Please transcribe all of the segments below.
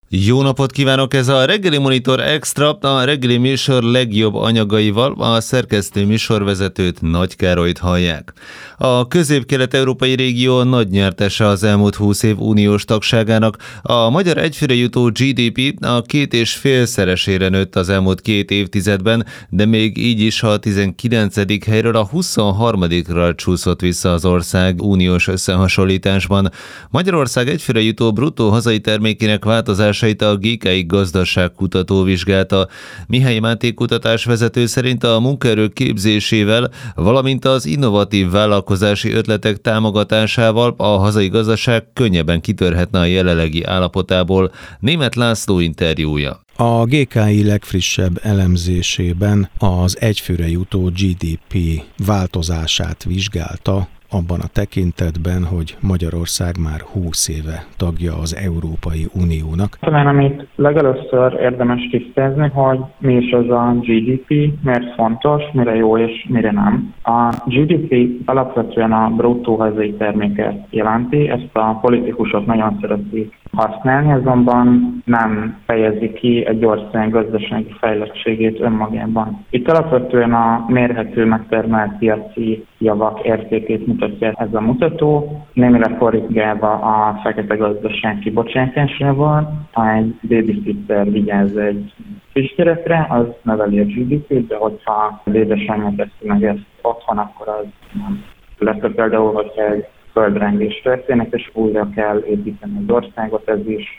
Jó napot kívánok! Ez a Reggeli Monitor Extra, a reggeli műsor legjobb anyagaival, a szerkesztő műsorvezetőt, Nagy Károlyt hallják. A közép-kelet-európai régió nagy nyertese az elmúlt 20 év uniós tagságának. A magyar egyfőre jutó GDP a 2,5-szeresére nőtt az elmúlt 2 évtizedben, de még így is a 19. helyről a 23-ra csúszott vissza az ország uniós összehasonlításban. Magyarország egyfőre jutó bruttó hazai termékének változásait a GKI gazdaságkutató vizsgálta. Mihály Máté kutatásvezető szerint a munkaerő képzésével, valamint az innovatív vállalkozási ötletek támogatásával a hazai gazdaság könnyebben kitörhetne a jelenlegi állapotából. Németh László interjúja. A GKI legfrissebb elemzésében az egyfőre jutó GDP változását vizsgálta, abban a tekintetben, hogy Magyarország már 20 éve tagja az Európai Uniónak. Talán amit legelőször érdemes tisztázni, hogy mi is az a GDP, miért fontos, mire jó és mire nem. A GDP alapvetően a bruttó hazai terméket jelenti, ezt a politikusok nagyon szeretik használni, azonban nem fejezi ki egy ország gazdasági fejlettségét önmagában. Itt alapvetően a mérhető megtermelt piaci javak értékét mutatja ez a mutató, némileg korrigálva a fekete gazdaság kibocsátásával. Ha egy babysitter vigyáz egy kisgyerekre, az növeli a GDP-t, de hogyha a édesanyja teszi meg ezt otthon, akkor az nem. Illetve például, hogyha egy földrengés történik, és újra kell építeni az országot,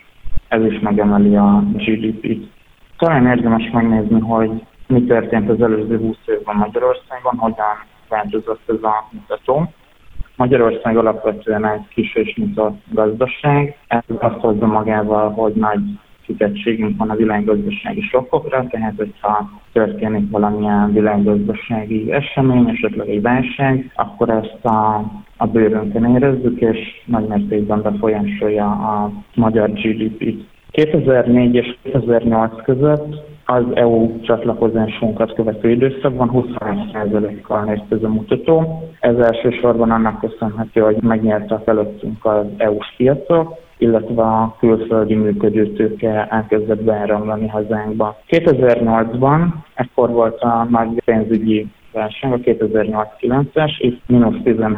ez is megemeli a GDP-t. Talán érdemes megnézni, hogy mi történt az előző 20 évben Magyarországon, hogyan változott ez a mutató. Magyarország alapvetően egy kis és nyitott gazdaság. Ez azt hozza magával, hogy nagy kitettségünk van a világgazdasági sokkokra, tehát hogyha történik valamilyen világgazdasági esemény, esetleg egy válság, akkor ezt a bőrünkön érezzük, és nagy mértékben befolyásolja a magyar GDP-t. 2004 és 2008 között az EU csatlakozásunkat követő időszakban 21%-kal nőtt ez a mutató. Ez elsősorban annak köszönhető, hogy megnyertek előttünk az EU-s piacok, illetve a külföldi működőtőke elkezdett beáramlani hazánkba. 2008-ban, ekkor volt a nagy pénzügyi válság, a 2008-9-es, itt mínusz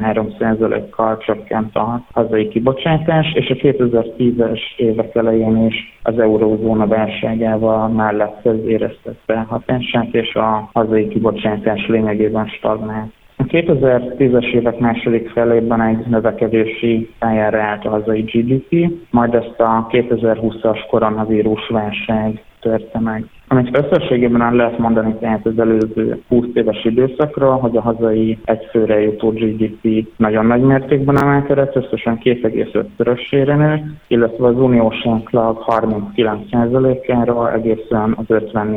13%-kal csökkent a hazai kibocsátás, és a 2010-es évek elején is az eurózóna válságával mellett éreztette hatását, és a hazai kibocsátás lényegében stagnált. A 2010-es évek második felében egy növekedési pályára állt a hazai GDP, majd ezt a 2020-as koronavírus válság törte meg. Amit összességében el lehet mondani tehát az előző 20 éves időszakra, hogy a hazai egyfőre jutó GDP nagyon nagy mértékben emelkedett, összesen 2,5-szörösére nőtt, illetve az uniós átlag 39%-áról egészen az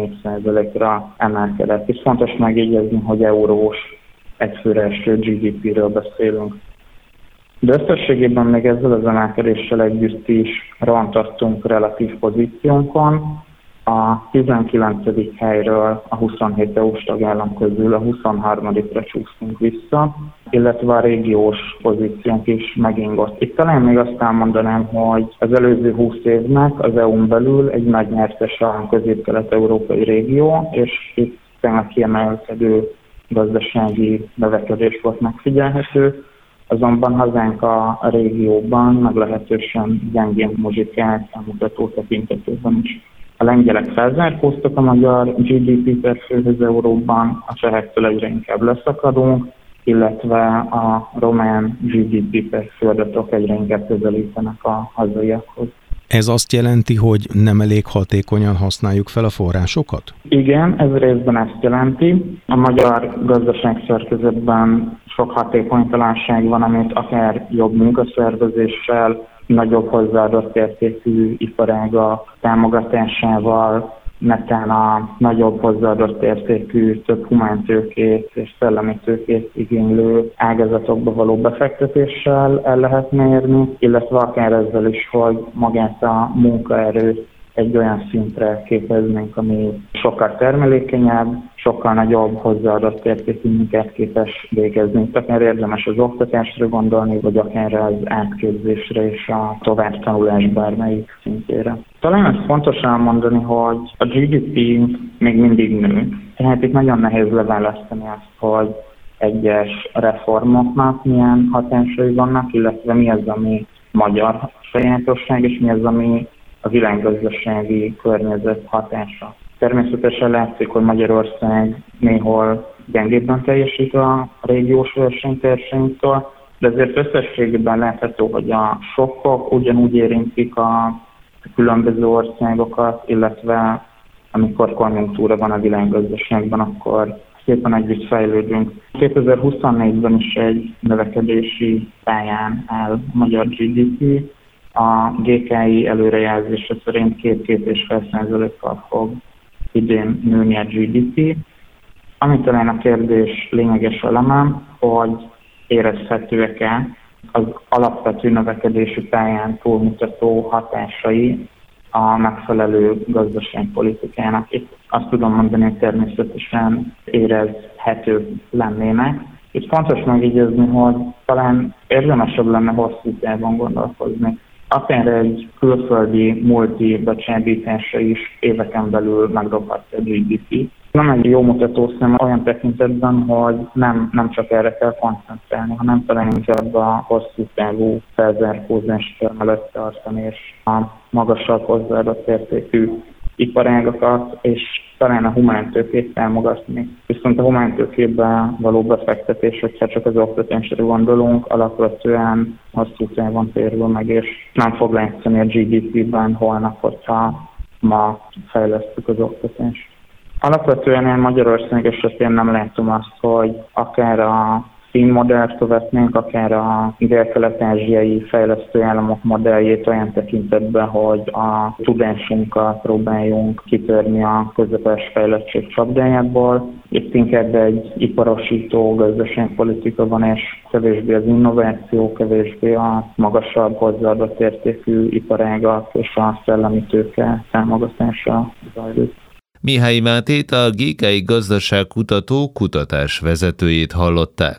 54%-ra emelkedett. És fontos megjegyezni, hogy eurós egyfőre eső GDP-ről beszélünk. De összességében még ezzel az emelkedéssel együtt is rontottunk relatív pozíciónkon. A 19. helyről a 27 EU-s tagállam közül a 23-ra csúsztunk vissza, illetve a régiós pozíciónk is megingott. Itt talán még azt elmondanám, hogy az előző 20 évnek az EU-n belül egy nagy nyertes a közép-kelet-európai régió, és itt tényleg kiemelkedő gazdasági növekedés volt megfigyelhető, azonban hazánk a régióban meglehetősen gyengén muzsikált a mutató tekintetében is. A lengyelek felzárkóztak a magyar GDP per főhöz euróban, a csehektől egyre inkább leszakadunk, illetve a román GDP per főadatok egyre inkább közelítenek a hazaiakhoz. Ez azt jelenti, hogy nem elég hatékonyan használjuk fel a forrásokat? Igen, ez részben ezt jelenti. A magyar gazdaságszerkezetben sok hatékonytalanság van, amit akár jobb munkaszervezéssel, nagyobb hozzáadott értékű iparágak támogatásával, netán a nagyobb hozzáadott értékű, több humántőkét és szellemi tőkét igénylő ágazatokba való befektetéssel el lehet mérni, illetve akár ezzel is, hogy magát a munkaerőt egy olyan szintre képeznénk, ami sokkal termelékenyebb, sokkal nagyobb hozzáadott értékű munkát képes végezni. Akár érdemes az oktatásra gondolni, vagy akár az átképzésre és a továbbtanulás bármelyik szintjére. Talán ez fontos elmondani, hogy a GDP még mindig nő. Tehát itt nagyon nehéz leválasztani azt, hogy egyes reformoknak milyen hatásai vannak, illetve mi az, ami magyar sajátosság, és mi az, ami a világgazdasági környezet hatása. Természetesen látszik, hogy Magyarország néhol gyengébben teljesít a régiós versenytársainktól, de ezért összességében látható, hogy a sokkok ugyanúgy érintik a különböző országokat, illetve amikor konjunktúra van a világgazdaságban, akkor szépen együtt fejlődünk. 2024-ben is egy növekedési pályán áll a magyar GDP. A GKI előrejelzése szerint 2-2,5%-kal fog idén nőni a GDP. Ami talán a kérdés lényeges eleme, hogy érezhetőek-e az alapvető növekedési pályán túlmutató hatásai a megfelelő gazdaságpolitikának. Itt azt tudom mondani, hogy természetesen érezhetők lennének. Itt fontos megjegyezni, hogy talán érdemesebb lenne hosszú távon gondolkozni. Akár egy külföldi multi becsábítása is éveken belül megdobhatja a GDP. Nem egy jó mutatószám olyan tekintetben, hogy nem csak erre kell koncentrálni, hanem talán inkább a hosszú távú felzárkózást kell összetartani, és a magasabb hozzáadott értékű iparágakat, és talán a humántőkét támogatni. Viszont a humántőkébe való befektetés, hogyha csak az oktatásra gondolunk, alapvetően hosszú távon térül meg, és nem fog látszani a GDP-ben holnap, hogyha ma fejlesztjük az oktatást. Alapvetően én Magyarország esetén nem látom azt, hogy akár a színmodellt követnénk, akár a dél-kelet-ázsiai fejlesztő államok modelljét olyan tekintetben, hogy a tudásunkkal próbáljunk kitörni a közepes fejlettség csapdájából. Itt inkább egy iparosító gazdaságpolitika van, és kevésbé az innováció, kevésbé a magasabb hozzáadott értékű iparágak és a szellemi tőke támogatása zajlik. Mihály Mátét, a GKI gazdaságkutató kutatásvezetőjét hallották.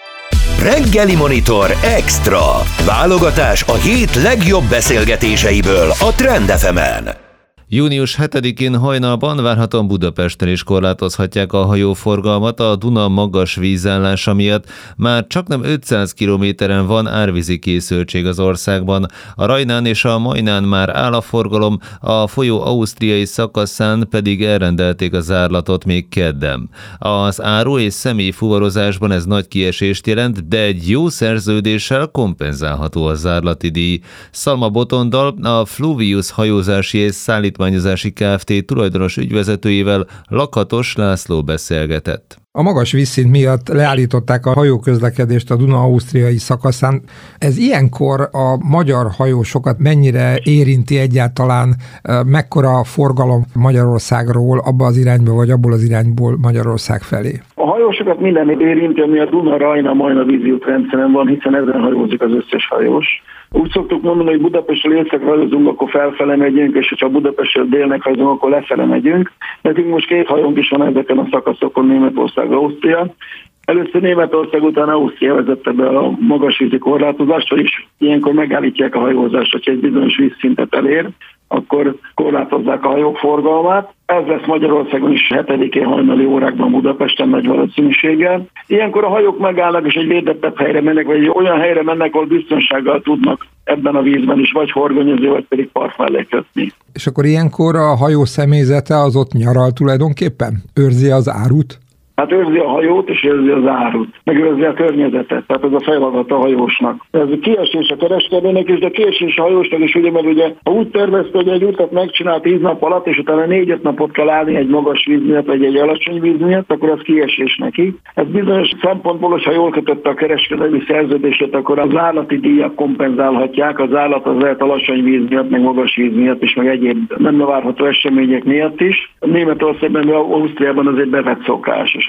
Reggeli Monitor Extra. Válogatás a hét legjobb beszélgetéseiből a Trend FM-en. Június 7-én hajnalban várhatóan Budapesten is korlátozhatják a hajóforgalmat a Duna magas vízállása miatt. Már csaknem 500 kilométeren van árvízi készültség az országban. A Rajnán és a Majnán már áll a forgalom, a folyó ausztriai szakaszán pedig elrendelték a zárlatot még kedden. Az áru- és személyfuvarozásban ez nagy kiesést jelent, de egy jó szerződéssel kompenzálható a zárlati díj. Szalma Botondal, a Fluvius hajózási és szállítmányozási Kft. Tulajdonos ügyvezetőjével Lakatos László beszélgetett. A magas vízszint miatt leállították a hajóközlekedést a Duna-ausztriai szakaszán. Ez ilyenkor a magyar hajósokat mennyire érinti egyáltalán, mekkora a forgalom Magyarországról abba az irányba, vagy abból az irányból Magyarország felé? A hajósokat minden érinti, ami a Duna-Rajna-Majna vízútrendszeren van, hiszen ezen hajózik az összes hajós. Úgy szoktuk mondani, hogy Budapestről északra hajózunk, akkor felfele megyünk, és ha Budapestről délnek hajózunk, akkor lefele megyünk. Nekünk most 2 hajónk is van ezeken a szakaszokon, Németország, Ausztria. Először Németország, utána Ausztria vezette be a magasvízi korlátozást, vagyis ilyenkor megállítják a hajózást, hogyha egy bizonyos vízszintet elér, akkor korlátozzák a hajók forgalmát. Ez lesz Magyarországon is 7-én hajnali órákban Budapesten nagy valószínűséggel. Ilyenkor a hajók megállnak, és egy védettebb helyre mennek, vagy egy olyan helyre mennek, ahol biztonsággal tudnak ebben a vízben is vagy horgonyozni, vagy pedig part mellé kötni. És akkor ilyenkor a hajó személyzete az ott nyaral tulajdonképpen? Őrzi az árut? Hát őrzi a hajót, és őrzi az árut, meg őrzi a környezetet, tehát ez a feladata a hajósnak. Ez a kiesés a kereskedőnek is, de kiesés a hajósnak is, ugye, mert ugye, ha úgy tervezte, hogy egy utat megcsinál 10 nap alatt, és utána 4-5 napot kell állni egy magas víz miatt, vagy egy alacsony víz miatt, akkor az kiesés neki. Ez bizonyos szempontból, hogyha jól kötötte a kereskedelmi szerződését, akkor az állati díjak kompenzálhatják, az állat az lehet alacsony víz miatt, meg magas víz miatt is, meg egyéb nem várható események miatt is. Németországban, Ausztriában azért bevett szokás, és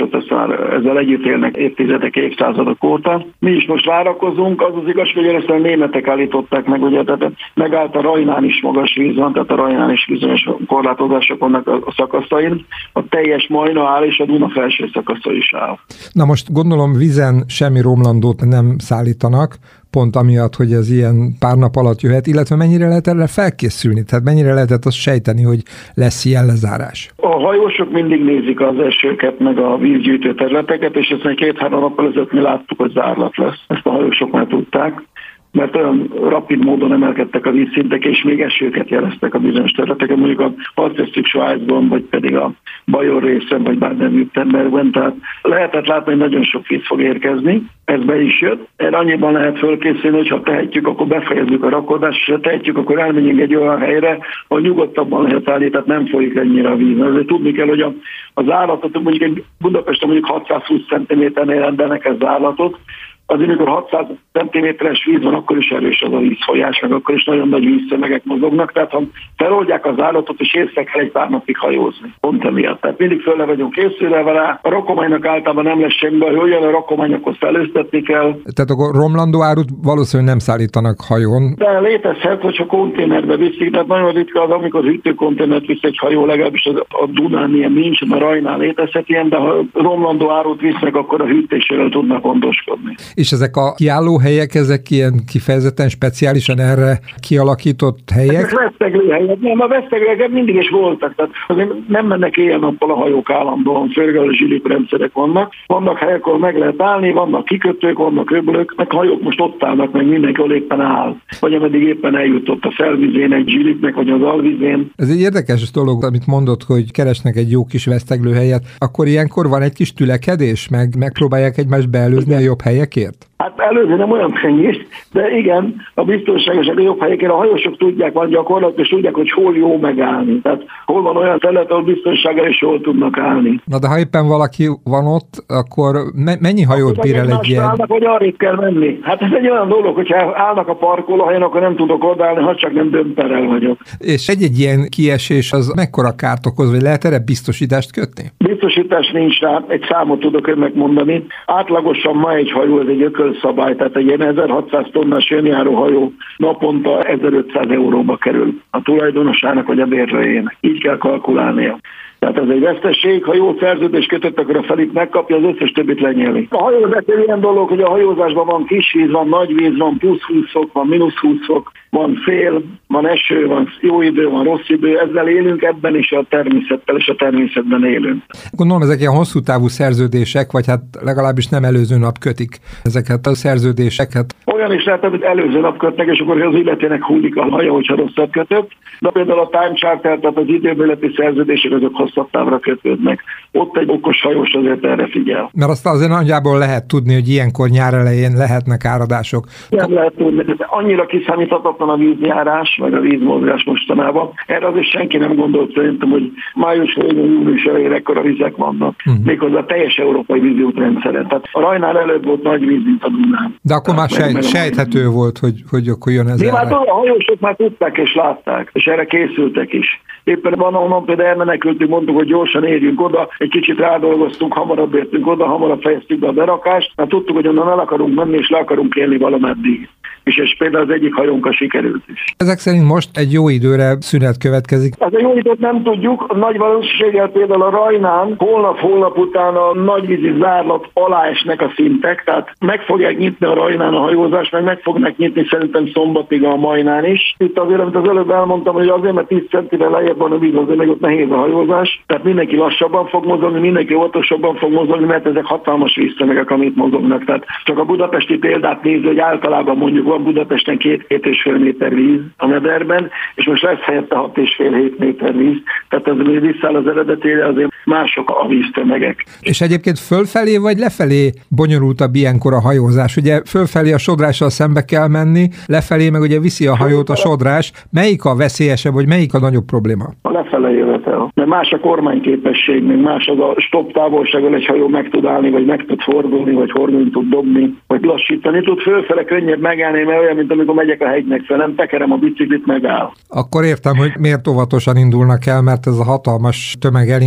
sőt, ezzel együtt élnek évtizedek, évszázadok óta. Mi is most várakozunk, az igazság, hogy ezt a németek állították meg, ugye, tehát megállt a Rajnán is magas víz van, tehát a Rajnán is bizonyos korlátozások vannak a szakaszain, a teljes Majna áll, és a Duna felső szakasza is áll. Na most gondolom vízen semmi romlandót nem szállítanak, pont amiatt, hogy ez ilyen pár nap alatt jöhet, illetve mennyire lehet erre felkészülni? Tehát mennyire lehetett azt sejteni, hogy lesz ilyen lezárás? A hajósok mindig nézik az esőket, meg a vízgyűjtő területeket, és ezt 2-3 nappal ezelőtt mi láttuk, hogy zárlat lesz. Ezt a hajósok már tudták, mert olyan rapid módon emelkedtek a vízszintek, és még esőket jeleztek a bizonyos területeken, mondjuk azt tesszük Svájcban, vagy pedig a Bajor részen, vagy Baden-Württembergben, tehát lehetett látni, hogy nagyon sok víz fog érkezni, ez be is jött. Erre annyiban lehet fölkészülni, hogy ha tehetjük, akkor befejezzük a rakodást, és ha tehetjük, akkor elmenjünk egy olyan helyre, ahol nyugodtabban lehet állni, tehát nem folyik ennyire a víz. Ezért tudni kell, hogy az állatot, mondjuk egy Budapesten mondjuk 620 cm-nél rendelnek ez állatot, azért, amikor 600 cm-es víz van, akkor is erős az a vízfolyás, meg akkor is nagyon nagy vízszemegek mozognak, tehát ha feloldják az állatot, és észre kell egy pár napig hajózni. Pont emiatt. Tehát mindig föl vagyunk készülve vele, a rakománynak általában nem lesz semmi baj, hogy olyan a rakományokhoz felőztetni kell. Tehát akkor romlandó árut valószínűleg nem szállítanak hajón. De létezhet, hogyha konténerbe viszik, tehát nagyon ritka az, amikor hűtőkonténert visz egy hajó, legalábbis a Dunán ilyen nincs, a Rajnán létezhet ilyen, de ha romlandó árut visznek, akkor a hűtéséről tudnak gondoskodni. És ezek a kiállóhelyek, ezek ilyen kifejezetten speciálisan erre kialakított helyek? Ezek veszteglőhelyek. Nem, a veszteglőhelyek mindig is voltak, tehát azért nem mennek éjjel-nappal a hajók állandóan, főleg a zsiliprendszerek vannak. Vannak helyek, ahol meg lehet állni, vannak kikötők, vannak öblök, meg hajók most ott állnak, meg mindenki éppen áll. Vagy ameddig éppen eljutott a felvizén egy zsilipnek, vagy az alvizén. Ez egy érdekes dolog, amit mondott, hogy keresnek egy jó kis veszteglőhelyet. Akkor ilyenkor van egy kis tülekedés, meg megpróbálják egymást beelőzni a jobb helyekért? Hát előző nem olyan könnyű, de igen, a biztonságosak a jobb helyeken, a hajósok tudják, van gyakorlat, és tudják, hogy hol jó megállni. Tehát hol van olyan terület, ahol biztonsággal és hol tudnak állni. Na de ha éppen valaki van ott, akkor mennyi hajót bír el egy ilyen? Állnak, hogy arrébb kell menni. Hát ez egy olyan dolog, hogyha állnak a parkolóhelyen, akkor nem tudok odaállni, ha csak nem dömperrel vagyok. És egy ilyen kiesés az mekkora kárt okoz, vagy lehet erre biztosítást kötni? Biztosítás nincs rá, egy számot tudok önnek mondani. Átlagosan ma egy hajó, ez egy ökölszabály, tehát egy ilyen 1600 tonnás jönjáró hajó naponta 1500 euróba kerül a tulajdonosának vagy a bérlőjének. Így kell kalkulálnia. Tehát ez egy vesztesség, ha jó szerződést kötött, akkor a felét megkapja, az összes többit lenyeli. A hajózás egy ilyen dolog, hogy a hajózásban van kis víz, van nagy víz, van plusz 20 fok, van mínusz 20 fok, van szél, van eső, van jó idő, van rossz idő, ezzel élünk, ebben is a természettel és a természetben élünk. Gondolom, ezek ilyen hosszú távú szerződések, vagy hát legalábbis nem előző nap kötik ezeket a szerződéseket. Olyan is lehet, hogy előző nap kötnek, és akkor az illetőnek hullik a hajó, hogyha rosszat kötött. De például a time charter, tehát az időbéleti szerződések, azok hosszabb távra kötődnek. Ott egy okos hajós azért erre figyel. Mert azt azért nagyjából lehet tudni, hogy ilyenkor nyár elején lehetnek áradások. Nem lehet tudni, de annyira kiszámíthatatlan a vízjárás, vagy a vízmozgás mostanában. Erre azért senki nem gondolt szerintem, hogy május végén, július elején ekkora vizek vannak. Méghozzá a teljes európai vízútrendszeren. Tehát a Rajnál előbb volt nagy víz, mint a Dunán. De akkor már sejthető volt, hogy akkor jön ez. Hát a hajósok már tudták és látták, és erre készültek is. Éppen van, ahonnan például elmenekültünk, mondtuk, hogy gyorsan érjünk oda, egy kicsit rádolgoztunk, hamarabb értünk oda, hamarabb fejeztük be a berakást, mert tudtuk, hogy onnan el akarunk menni, és le akarunk élni valameddig. És például az egyik hajónkkal sikerült is. Ezek szerint most egy jó időre szünet következik. Ez a jó időt nem tudjuk, a nagy valószínűséggel például a Rajnán holnap után a nagyvízi zárlat alá esnek a szintek, tehát meg fogják nyitni a Rajnán a hajózást, meg fognak nyitni szerintem szombatig a Majnán is. Itt azért, amit az előbb elmondtam, hogy azért, mert 10 centivel lejjebb van a víz, azért meg ott nehéz a hajózás, tehát mindenki lassabban fog mozogni, mindenki óvatosabban fog mozogni, mert ezek hatalmas víztömegek, amit mozognak. Tehát csak a budapesti példát nézve, hogy általában mondjuk van Budapesten 2-2,5 méter víz a mederben, és most lesz helyette 6,5-7 méter víz, tehát ez még visszáll az eredetére, azért mások a víztömegek. És egyébként fölfelé vagy lefelé bonyolultabb ilyenkor a hajózás? Ugye fölfelé a sodrással szembe kell menni, lefelé meg ugye viszi a hajót a sodrás. Melyik a veszélyesebb, vagy melyik a nagyobb probléma? A lefele jövetel. Mert más a kormányképesség, még más az a stop távolsággal egy hajó meg tud állni, vagy meg tud fordulni, vagy horgonyt tud dobni, vagy lassítani tud. Fölfele könnyebb megállni, mert olyan, mint amikor megyek a hegynek fel, nem tekerem a biciklit, megáll. Akkor értem, hogy miért óvatosan indulnak el, mert ez a hatalmas tömeg elindul lefelé,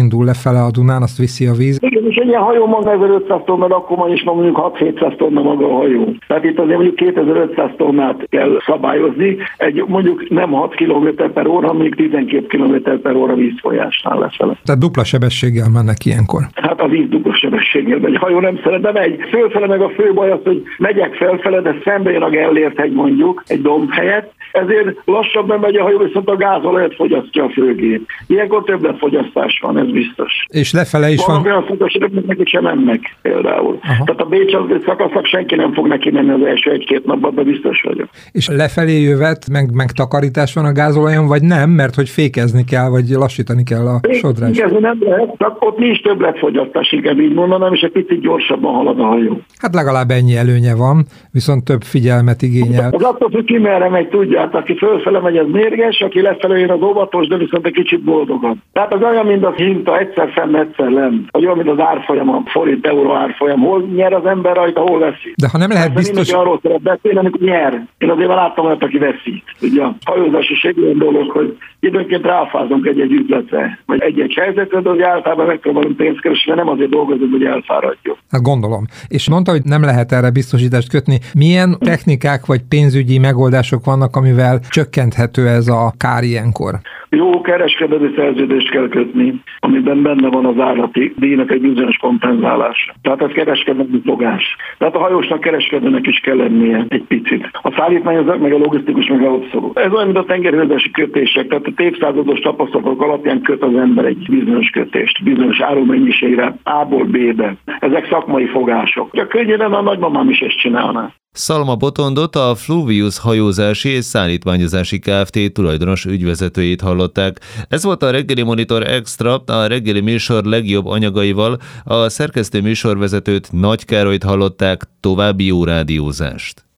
lefele a Dunán, azt viszi a víz. Igen, és egy ilyen hajó maga 1500 tonna, de akkor is mondjuk 6-700 tonna maga a hajó. Tehát itt azért mondjuk 2500 tonnát kell szabályozni, egy mondjuk nem 6 km per óra, hanem mondjuk 12 km per óra vízfolyásnál lefele. Tehát dupla sebességgel mennek ilyenkor. Hát a víz dupla sebességgel megy. A hajó nem szeret, de megy. Fölfele meg a fő baj az, hogy megyek felfele, de szembe jön a Gellért hegy mondjuk, egy domb helyett, ezért lassabban megy a hajó, viszont a gázolajat fogyasztja a főgép. Ilyenkor többletfogyasztás van, ez biztos. És lefele is van. Olyan fontos, hogy nekik sem mennek például. Aha. Tehát a Bécs szakasznak senki nem fog neki menni az első 1-2 napban, de biztos vagyok. És lefelé jövet, meg takarítás van a gázolajon, vagy nem, mert hogy fékezni kell, vagy lassítani kell a sodrást. Fékezni nem lehet, csak ott nincs többletfogyasztás, inkább így mondanám, és egy picit gyorsabban halad a hajó. Hát legalább ennyi előnye van, viszont több figyelmet igényel. Az attól, hogy ki merre megy, tudják, aki fölfele megy, az mérges, aki lefelé jön, az óvatos, de viszont egy kicsit boldogan. Tehát az olyan, mint a hinta, egyszer fenn, egyszer lent. Olyan, mint az árfolyam, a forint-euró árfolyam. Hol nyer az ember rajta, hol veszi. De ha nem lehet biztos... Arról szeret beszélni, amikor nyer. Én azért már láttam olyat, aki veszít. Ugye a hajózás is egy olyan dolog, hogy időnként ráfázunk egy-egy ügyletre, vagy egy-egy helyzetre, de általában megpróbálunk pénzt keresni, mert nem azért dolgozunk, hogy elfáradjuk. Hát gondolom. És mondta, hogy nem lehet erre biztosítást kötni. Milyen technikák vagy pénzügyi megoldások vannak, amivel csökkenthető ez a kár ilyenkor? Jó kereskedelmi szerződést kell kötni, amiben benne van az állati díjnak egy bizonyos kompenzálása. Tehát ez kereskedelmi fogás. Tehát a hajósnak kereskedőnek is kell lennie egy picit. A szállítmányozók meg a logisztikus meg abszolút. Ez olyan, mint a tengerhajózási kötések, tehát a évszázados tapasztalatok alapján köt az ember egy bizonyos kötést, bizonyos árumennyiségre, A-ból B-be. Ezek szakmai fogások. Ja, könnyen a nagymamám is ezt csinálná. Szalma Botondot, a Fluvius hajózási és szállítmányozási Kft. Tulajdonos ügyvezetőjét hallották. Ez volt a Reggeli Monitor Extra, a reggeli műsor legjobb anyagaival. A szerkesztő műsorvezetőt, Nagy Károlyt hallották. További jó rádiózást!